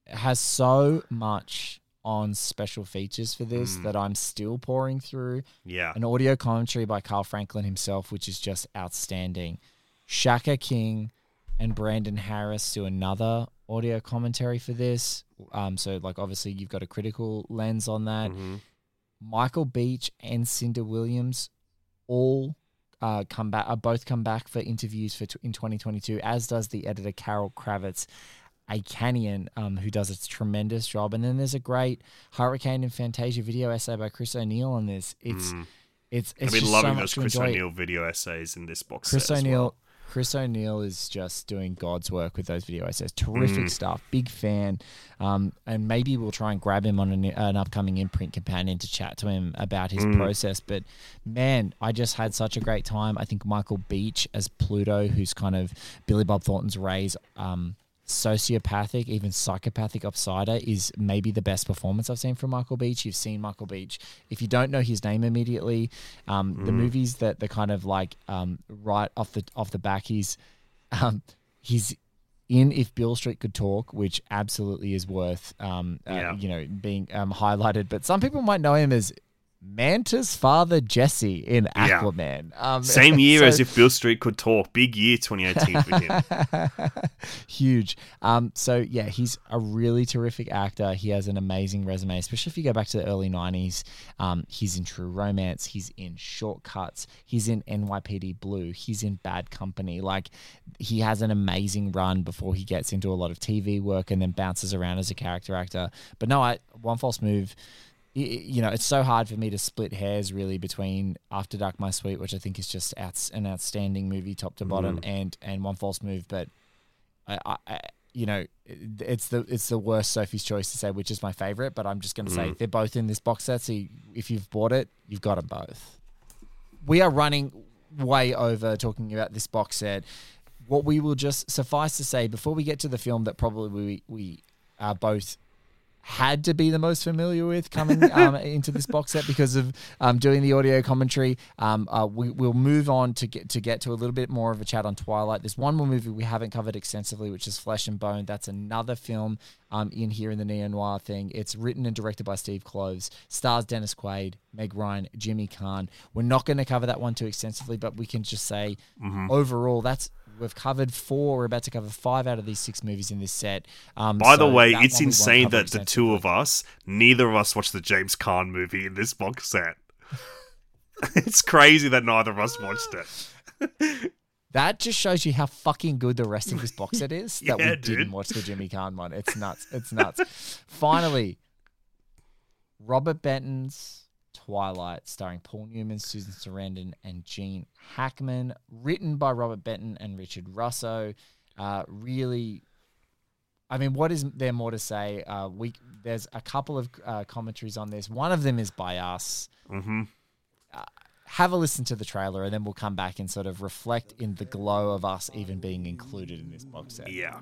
Speaker 3: much on special features for this that I'm still pouring through.
Speaker 4: Yeah.
Speaker 3: An audio commentary by Carl Franklin himself, which is just outstanding. Shaka King and Brandon Harris do another audio commentary for this. So like obviously you've got a critical lens on that. Michael Beach and Cinda Williams all both come back for interviews in 2022, as does the editor Carol Kravitz, a Canyon, who does a tremendous job. And then there's a great Hurricane and Fantasia video essay by Chris O'Neill on this. It's
Speaker 4: I've been loving those Chris O'Neill video essays in this box set as well.
Speaker 3: Chris O'Neill is just doing God's work with those video essays. Terrific stuff. Big fan. And maybe we'll try and grab him on an upcoming imprint companion to chat to him about his process. But man, I just had such a great time. I think Michael Beach as Pluto, who's kind of Billy Bob Thornton's Ray's sociopathic, even psychopathic upsider, is maybe the best performance I've seen from Michael Beach. You've seen Michael Beach. If you don't know his name immediately, the movies that the kind of like right off the back, he's in If Beale Street Could Talk, which absolutely is worth being highlighted. But some people might know him as Manta's father, Jesse, in Aquaman.
Speaker 4: Same year as If Beale Street Could Talk. Big year 2018 for him.
Speaker 3: Huge. He's a really terrific actor. He has an amazing resume, especially if you go back to the early 90s. He's in True Romance. He's in Shortcuts. He's in NYPD Blue. He's in Bad Company. Like, he has an amazing run before he gets into a lot of TV work and then bounces around as a character actor. But no, One False Move, it's so hard for me to split hairs really between After Dark, My Sweet, which I think is just an outstanding movie top to bottom, and One False Move. But it's the worst Sophie's choice to say which is my favorite. But I'm just going to say they're both in this box set. So if you've bought it, you've got them both. We are running way over talking about this box set. what we will just suffice to say before we get to the film that probably we both had to be the most familiar with coming into this box set because of doing the audio commentary. We'll move on to get to a little bit more of a chat on Twilight. There's one more movie we haven't covered extensively, which is Flesh and Bone. That's another film in here in the neo-noir thing. It's written and directed by Steve Kloves, stars Dennis Quaid, Meg Ryan, Jimmy Caan. We're not going to cover that one too extensively, but we can just say overall we've covered 4. We're about to cover 5 out of these 6 movies in this set.
Speaker 4: By the way, it's insane that the two of us, neither of us watched the James Caan movie in this box set. It's crazy that neither of us watched it.
Speaker 3: That just shows you how fucking good the rest of this box set is that we
Speaker 4: dude.
Speaker 3: didn't watch the Jimmy Caan one. It's nuts. It's nuts. Finally, Robert Benton's Twilight, starring Paul Newman, Susan Sarandon, and Gene Hackman, written by Robert Benton and Richard Russo. Really, I mean, what is there more to say? There's a couple of commentaries on this. One of them is by us.
Speaker 4: Mm-hmm.
Speaker 3: Have a listen to the trailer, and then we'll come back and sort of reflect in the glow of us even being included in this box set.
Speaker 4: Yeah.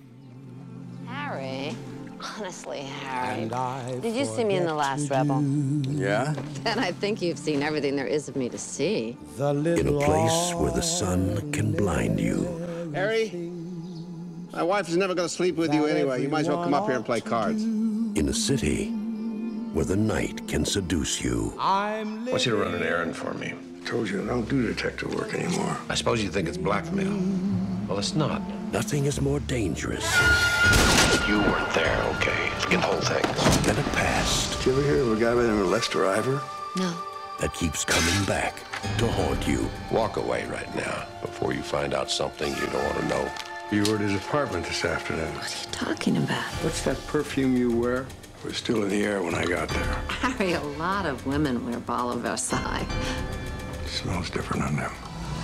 Speaker 20: Harry, honestly, Harry, did you see me in The Last Rebel?
Speaker 21: Yeah?
Speaker 20: Then I think you've seen everything there is of me to see.
Speaker 21: In a place where the sun can blind you.
Speaker 22: Harry, my wife is never going to sleep with you anyway. You might as well come up here and play cards.
Speaker 21: In a city where the night can seduce you.
Speaker 22: I want you to run an errand for me. Told you I don't do detective work anymore. I suppose you think it's blackmail. Well, it's not.
Speaker 21: Nothing is more dangerous.
Speaker 22: You weren't there, okay? You can hold things.
Speaker 21: Than a past.
Speaker 22: Did you ever hear of a guy by the name of Lester Ivor?
Speaker 20: No.
Speaker 21: That keeps coming back to haunt you.
Speaker 6: Walk away right now before you find out something you don't want to know.
Speaker 22: You were at his apartment this afternoon.
Speaker 20: What are you talking about?
Speaker 22: What's that perfume you wear? It was still in the air when I got there.
Speaker 20: Harry, a lot of women wear Bala Versailles.
Speaker 22: It smells different on them.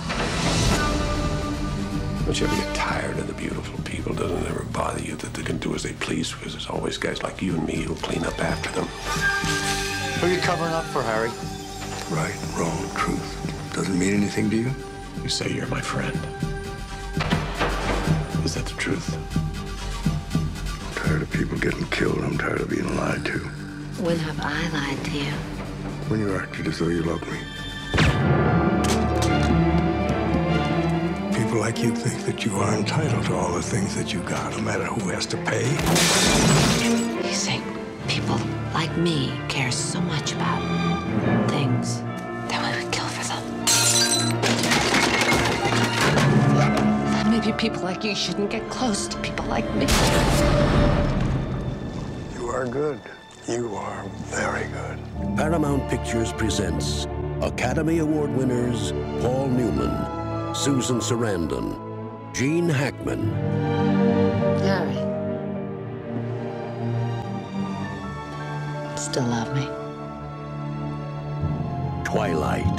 Speaker 6: Don't you ever get tired of the beautiful people? Doesn't it ever bother you that they can do as they please? Because there's always guys like you and me who'll clean up after them.
Speaker 22: Who are you covering up for, Harry? Right, wrong, truth. Doesn't mean anything to you?
Speaker 6: You say you're my friend. Is that the truth?
Speaker 22: I'm tired of people getting killed. I'm tired of being lied to.
Speaker 20: When have I lied to you?
Speaker 22: When you acted as though you loved me. People like you think that you are entitled to all the things that you got, no matter who has to pay.
Speaker 20: You think people like me care so much about things that we would kill for them? That maybe people like you shouldn't get close to people like me.
Speaker 22: You are good. You are very good.
Speaker 21: Paramount Pictures presents Academy Award winners Paul Newman, Susan Sarandon, Gene Hackman.
Speaker 20: Harry. Still love me?
Speaker 21: Twilight.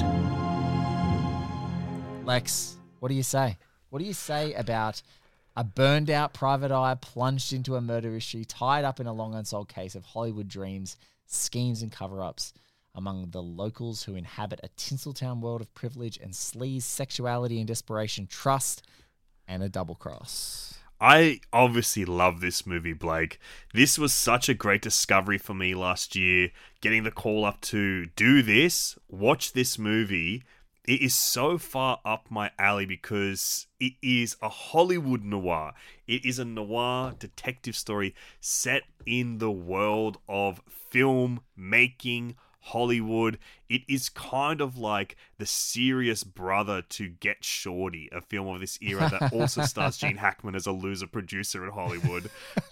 Speaker 3: Lex, what do you say? What do you say about a burned out private eye plunged into a murder mystery, tied up in a long unsolved case of Hollywood dreams, schemes, and cover-ups among the locals who inhabit a Tinseltown world of privilege and sleaze, sexuality and desperation, trust, and a double cross?
Speaker 4: I obviously love this movie, Blake. This was such a great discovery for me last year, getting the call up to do this, watch this movie. It is so far up my alley because it is a Hollywood noir. It is a noir detective story set in the world of film making, Hollywood. It is kind of like the serious brother to Get Shorty, a film of this era that also stars Gene Hackman as a loser producer in Hollywood.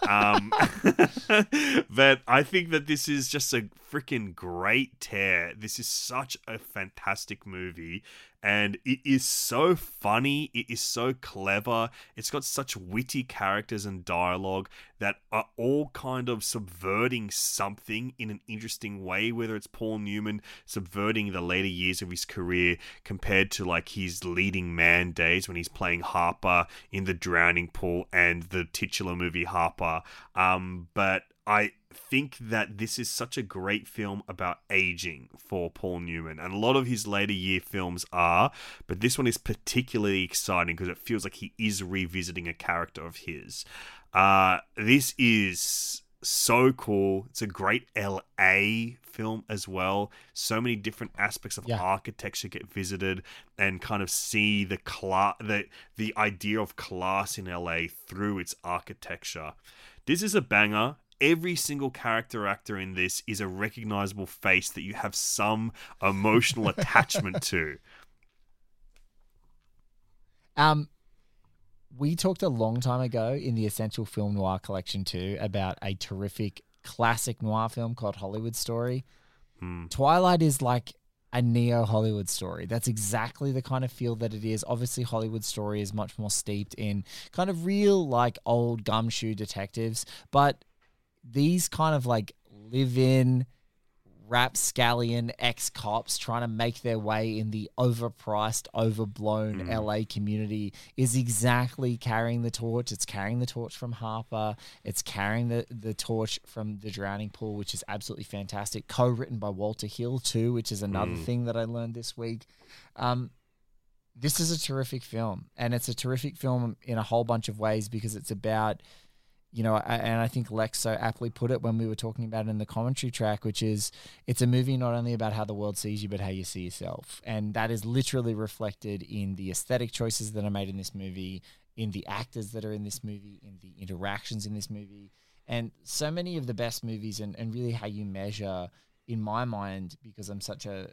Speaker 4: But I think that this is just a freaking great tear. This is such a fantastic movie. And it is so funny. It is so clever. It's got such witty characters and dialogue that are all kind of subverting something in an interesting way, whether it's Paul Newman subverting the later years of his career compared to like his leading man days when he's playing Harper in The Drowning Pool and the titular movie Harper. But I think that this is such a great film about aging for Paul Newman, and a lot of his later year films are, but this one is particularly exciting because it feels like he is revisiting a character of his. This is so cool. It's a great LA film as well. So many different aspects of architecture get visited, and kind of see the idea of class in LA through its architecture. This is a banger. Every single character actor in this is a recognizable face that you have some emotional attachment to.
Speaker 3: We talked a long time ago in the Essential Film Noir Collection too about a terrific classic noir film called Hollywood Story. Twilight is like a neo-Hollywood story. That's exactly the kind of feel that it is. Obviously, Hollywood Story is much more steeped in kind of real, like, old gumshoe detectives, but these kind of like live-in rapscallion ex-cops trying to make their way in the overpriced, overblown LA community is exactly carrying the torch. It's carrying the torch from Harper. It's carrying the torch from The Drowning Pool, which is absolutely fantastic. Co-written by Walter Hill too, which is another thing that I learned this week. This is a terrific film, and it's a terrific film in a whole bunch of ways because it's about, you know, and I think Lex so aptly put it when we were talking about it in the commentary track, which is it's a movie not only about how the world sees you, but how you see yourself. And that is literally reflected in the aesthetic choices that are made in this movie, in the actors that are in this movie, in the interactions in this movie. And so many of the best movies and really how you measure, in my mind, because I'm such a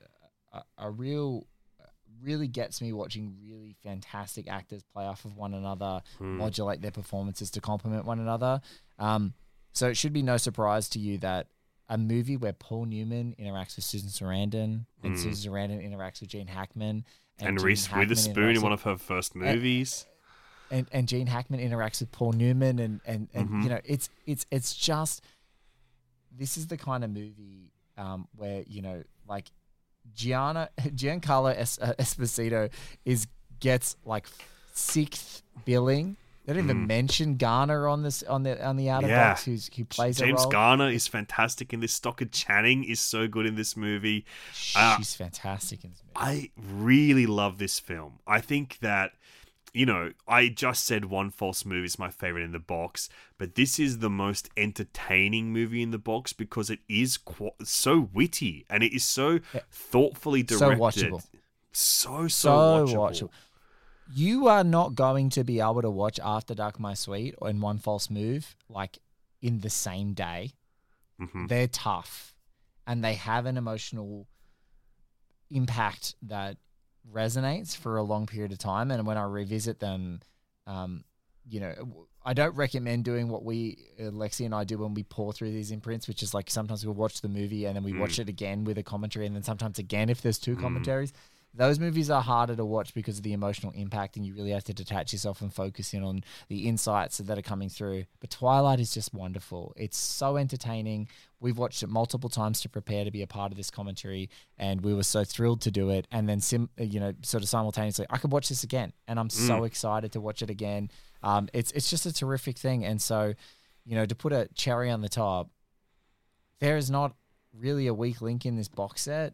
Speaker 3: really gets me watching really fantastic actors play off of one another, modulate their performances to complement one another. So it should be no surprise to you that a movie where Paul Newman interacts with Susan Sarandon and Susan Sarandon interacts with Gene Hackman
Speaker 4: and Reese Witherspoon in one of her first movies.
Speaker 3: And Gene Hackman interacts with Paul Newman and you know, it's just, this is the kind of movie where, you know, like, Giancarlo Esposito gets like 6th billing. They don't even mention Garner on the outer box, who plays a role.
Speaker 4: James Garner is fantastic in this. Stockard Channing is so good in this movie.
Speaker 3: She's fantastic in this movie.
Speaker 4: I really love this film. I think that, you know, I just said One False Move is my favorite in the box, but this is the most entertaining movie in the box because it is so witty and it is so thoughtfully directed.
Speaker 3: So watchable.
Speaker 4: So watchable.
Speaker 3: You are not going to be able to watch After Dark My Sweet and One False Move like in the same day. They're tough and they have an emotional impact that resonates for a long period of time. And when I revisit them, you know, I don't recommend doing what Lexi and I do when we pour through these imprints, which is like sometimes we'll watch the movie and then we watch it again with a commentary, and then sometimes again if there's two commentaries. Those movies are harder to watch because of the emotional impact, and you really have to detach yourself and focus in on the insights that are coming through. But Twilight is just wonderful. It's so entertaining. We've watched it multiple times to prepare to be a part of this commentary, and we were so thrilled to do it. And then, sort of simultaneously, I could watch this again, and I'm so excited to watch it again. It's just a terrific thing. And so, you know, to put a cherry on the top, there is not really a weak link in this box set.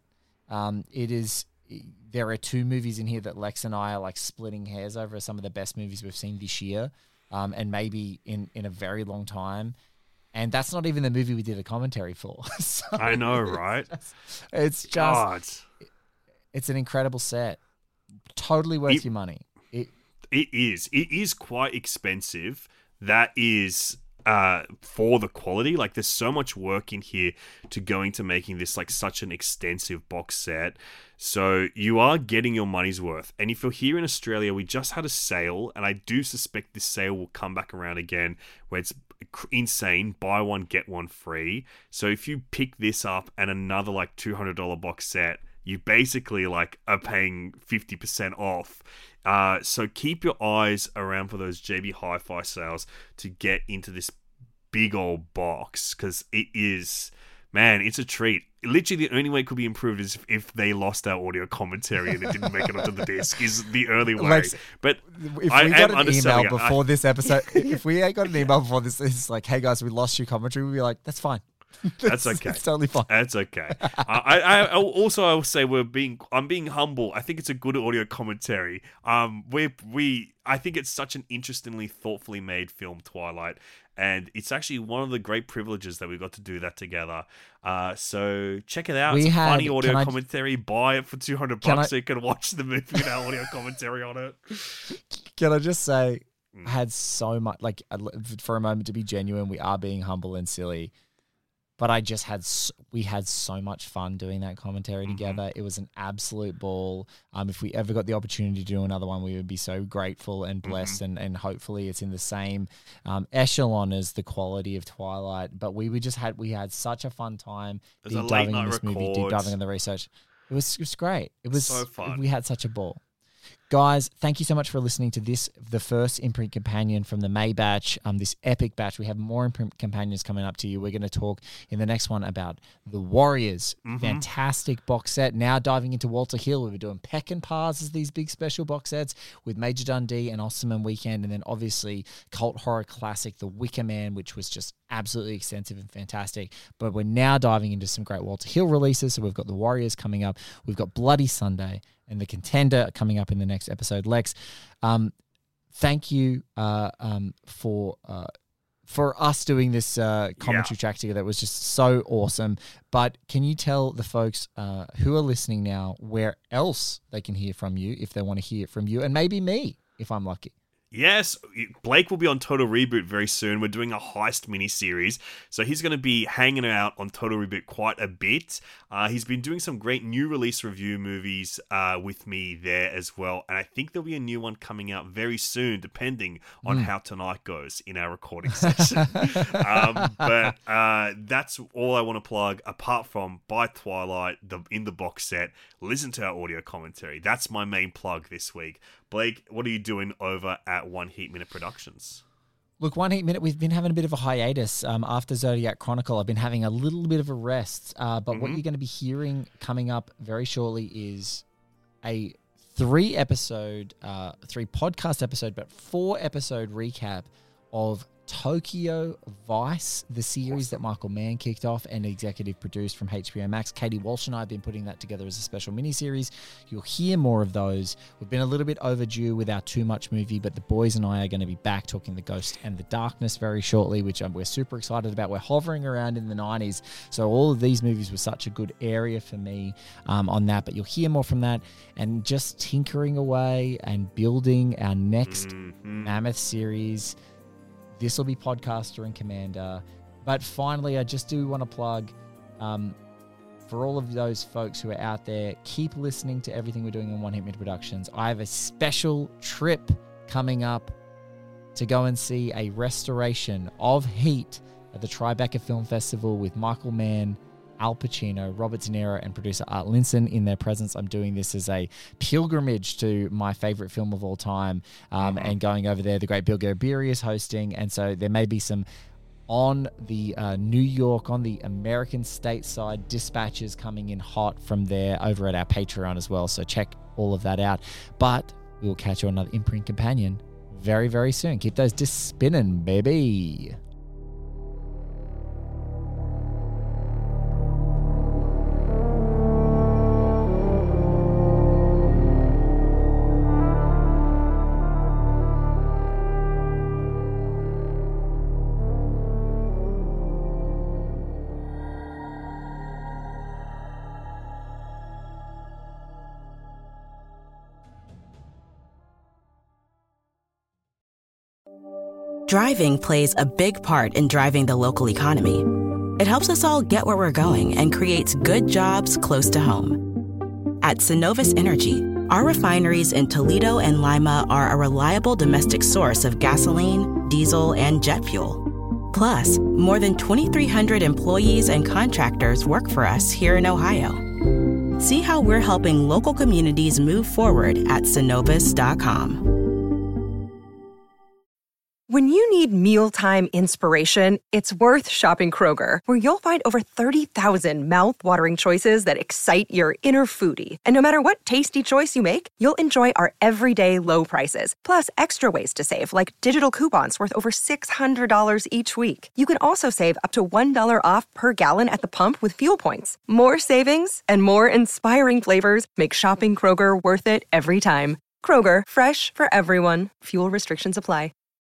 Speaker 3: There are 2 movies in here that Lex and I are like splitting hairs over some of the best movies we've seen this year, and maybe in a very long time. And that's not even the movie we did a commentary for. So
Speaker 4: I know, right?
Speaker 3: It's an incredible set. Totally worth your money.
Speaker 4: It is. It is quite expensive. That is for the quality. Like, there's so much work in here to going to making this like such an extensive box set. So you are getting your money's worth. And if you're here in Australia, we just had a sale, and I do suspect this sale will come back around again, where it's insane, buy one get one free. So if you pick this up and another like $200 box set, you basically like are paying 50% off. So keep your eyes around for those JB Hi-Fi sales to get into this big old box, because it is, Man, it's a treat. Literally, the only way it could be improved is if they lost our audio commentary and it didn't make it onto the disc. Is the early way. But
Speaker 3: if we got an email before this episode, if we got an email before this, it's like, "Hey guys, we lost your commentary." We'd be like, "That's fine.
Speaker 4: That's okay.
Speaker 3: It's totally fine.
Speaker 4: That's okay." I will say I'm being humble. I think it's a good audio commentary. I think it's such an interestingly, thoughtfully made film, Twilight. And it's actually one of the great privileges that we got to do that together. So check it out. It's a funny audio commentary. Buy it for $200 so you can watch the movie with our audio commentary on it.
Speaker 3: Can I just say, I had so much, like, for a moment, to be genuine, we are being humble and silly. But we had so much fun doing that commentary together. It was an absolute ball. If we ever got the opportunity to do another one, we would be so grateful and blessed, and hopefully it's in the same echelon as the quality of Twilight. But we had such a fun time deep diving in this movie, deep diving in the research. It was great. It was so fun. We had such a ball. Guys, thank you so much for listening to the first Imprint Companion from the May batch, this epic batch. We have more Imprint Companions coming up to you. We're going to talk in the next one about The Warriors. Fantastic box set. Now diving into Walter Hill. We were doing Peckinpahs as these big special box sets with Major Dundee and Osman Weekend, and then obviously cult horror classic The Wicker Man, which was just absolutely extensive and fantastic. But we're now diving into some great Walter Hill releases. So we've got The Warriors coming up. We've got Bloody Sunday and The Contender coming up in the next episode. Lex, thank you for us doing this commentary track together. It was just so awesome. But can you tell the folks who are listening now where else they can hear from you if they want to hear from you, and maybe me if I'm lucky?
Speaker 4: Yes, Blake will be on Total Reboot very soon. We're doing a heist mini-series, so he's going to be hanging out on Total Reboot quite a bit. He's been doing some great new release review movies with me there as well, and I think there'll be a new one coming out very soon, depending on how tonight goes in our recording session. But that's all I want to plug, apart from buy Twilight in the box set, listen to our audio commentary. That's my main plug this week. Blake, what are you doing over at One Heat Minute Productions?
Speaker 3: Look, One Heat Minute, we've been having a bit of a hiatus after Zodiac Chronicle. I've been having a little bit of a rest, but what you're going to be hearing coming up very shortly is a 3-podcast episode, but 4-episode recap of Tokyo Vice, the series that Michael Mann kicked off and executive produced from HBO Max. Katie Walsh and I have been putting that together as a special miniseries. You'll hear more of those. We've been a little bit overdue with our Too Much movie, but the boys and I are going to be back talking The Ghost and the Darkness very shortly, which we're super excited about. We're hovering around in the 90s, so all of these movies were such a good area for me on that, but you'll hear more from that, and just tinkering away and building our next mammoth series. This will be Podcaster and Commander. But finally, I just do want to plug, for all of those folks who are out there, keep listening to everything we're doing in One Heat Minute Productions. I have a special trip coming up to go and see a restoration of Heat at the Tribeca Film Festival with Michael Mann, Al Pacino, Robert De Niro, and producer Art Linson in their presence. I'm doing this as a pilgrimage to my favorite film of all time, and going over there. The great Bill Gerberi is hosting, and so there may be some on the New York, on the American stateside dispatches coming in hot from there over at our Patreon as well. So check all of that out. But we will catch you on another Imprint Companion very, very soon. Keep those discs spinning, baby.
Speaker 2: Driving plays a big part in driving the local economy. It helps us all get where we're going and creates good jobs close to home. At Synovus Energy, our refineries in Toledo and Lima are a reliable domestic source of gasoline, diesel, and jet fuel. Plus, more than 2,300 employees and contractors work for us here in Ohio. See how we're helping local communities move forward at Synovus.com.
Speaker 1: When you need mealtime inspiration, it's worth shopping Kroger, where you'll find over 30,000 mouth-watering choices that excite your inner foodie. And no matter what tasty choice you make, you'll enjoy our everyday low prices, plus extra ways to save, like digital coupons worth over $600 each week. You can also save up to $1 off per gallon at the pump with fuel points. More savings and more inspiring flavors make shopping Kroger worth it every time. Kroger, fresh for everyone. Fuel restrictions apply.